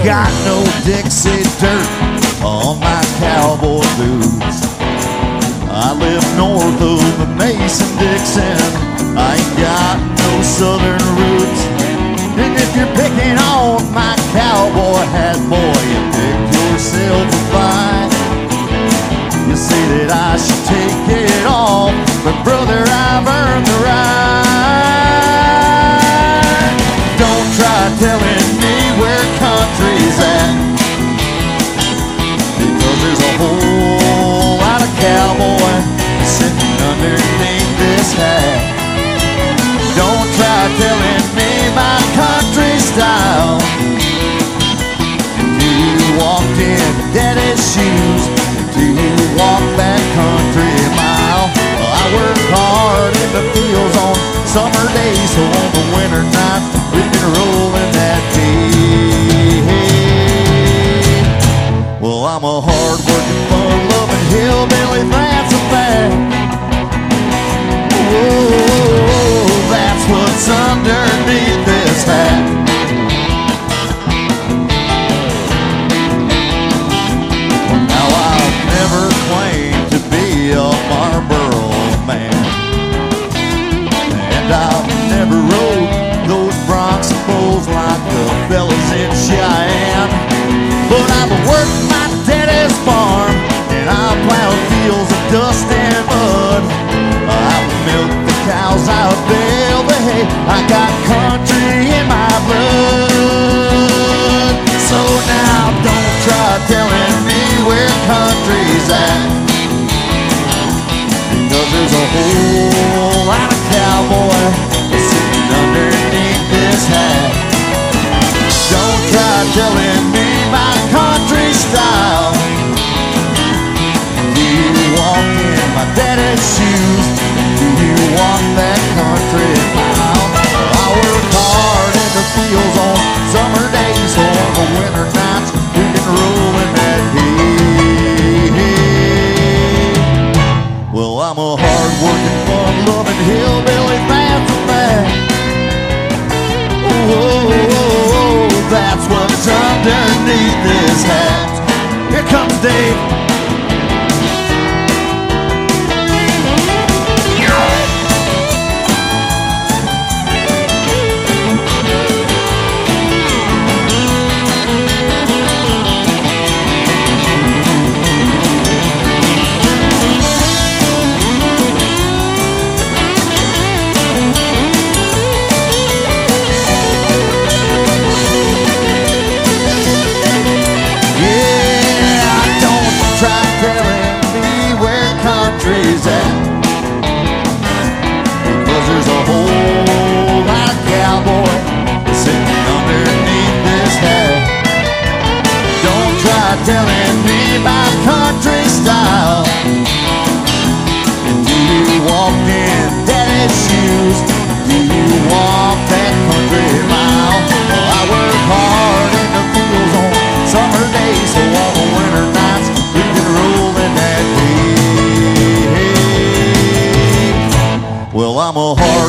got no Dixie dirt on my cowboy boots. I live north of the Mason-Dixon. I ain't got no southern roots. And if you're picking on my cowboy hat, boy, you picked yourself a fight. You say that I should take it off, but brother, I've earned the right. Don't try telling me where country's at, because there's a whole lot of cowboy sitting underneath this hat. Don't try telling me my country style. Do you walked in daddy's shoes? Do you walk that country mile? Well, I work hard in the fields on summer days, so on the winter nights we can roll in that hay. Well, I'm a hard-working, fun-loving hillbilly, that's a fact. Whoa, that's what's underneath this hat. Now I've never claimed to be a Marlboro man, and I've never rode those Bronx bulls like the fellas in Cheyenne. But I've worked my daddy's farm, and I plowed fields of dust and mud. I've milked the cows, I've baled the hay. I got country in my blood. So now don't try telling me where country's at, because there's a whole lot of cowboy sitting underneath this hat. Don't try telling me my country style. Do you walk in my daddy's shoes? Do you walk that country mile? I work hard in the fields on summer days, so on the winter nights we can roll in that hay. Well, I'm a hard-working, fun-loving hillbilly, that's a fact. Whoa, that's what's underneath this hat. Here comes Dave. Telling me about country style. Do you walk in daddy's shoes? Do you walk that country mile? Well, I work hard in the fields on summer days, so on the winter nights we can roll in that hay. Well, I'm a hard